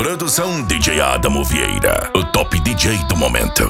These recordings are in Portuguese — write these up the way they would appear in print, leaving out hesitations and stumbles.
Produção DJ Adamo Vieira, o top DJ do momento.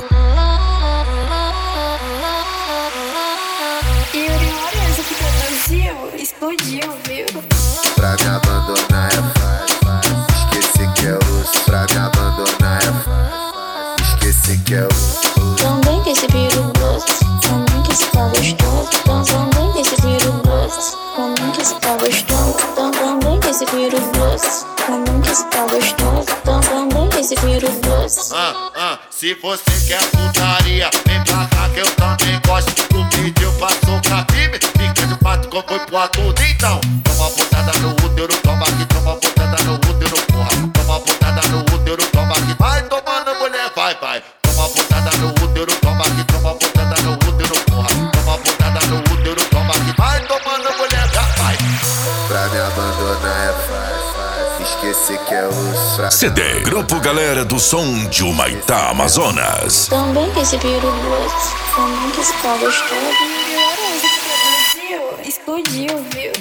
E o Lourenço que tá vazio, explodiu, viu? Pra me abandonar é fácil, esqueci que é osso. Pra me abandonar é fácil, esqueci que é osso. Também que esse piru gosto, também que esse tá gostoso. Também que esse piru gosto, também que esse tá gostoso. Também que esse piru gosto, também que esse tá gostoso. Também que esse piru gosto. Se você quer putaria, vem pra cá que eu também gosto. Tu pediu pra socar firme, fica de fato como foi pro tudo. Então, toma botada no útero, toma aqui, toma botada no útero, porra. Toma botada no útero, toma aqui, vai tomando mulher, vai. Toma botada no útero, toma aqui, toma botada no útero, porra. Toma botada no útero, toma aqui, vai tomando mulher, vai. Pra me abandonar é fácil, esqueci que é osso. CD Grupo Galera do Som de Humaitá, Amazonas. Também que esse piru gosto, também que esse tá gostoso. E o Lourenço que tá vazio, explodiu, viu?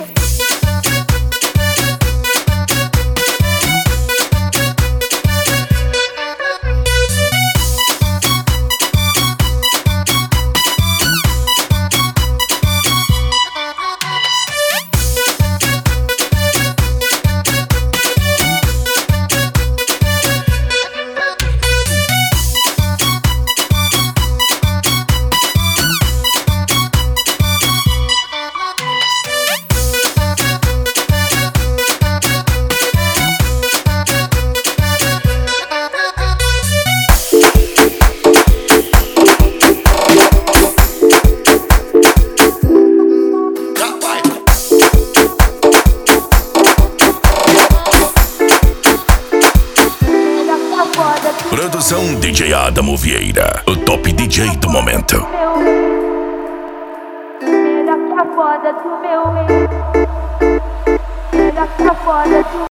Produção DJ Adamo Vieira, o top DJ do momento. Melhor que a foda do meu rei. Melhor que a foda do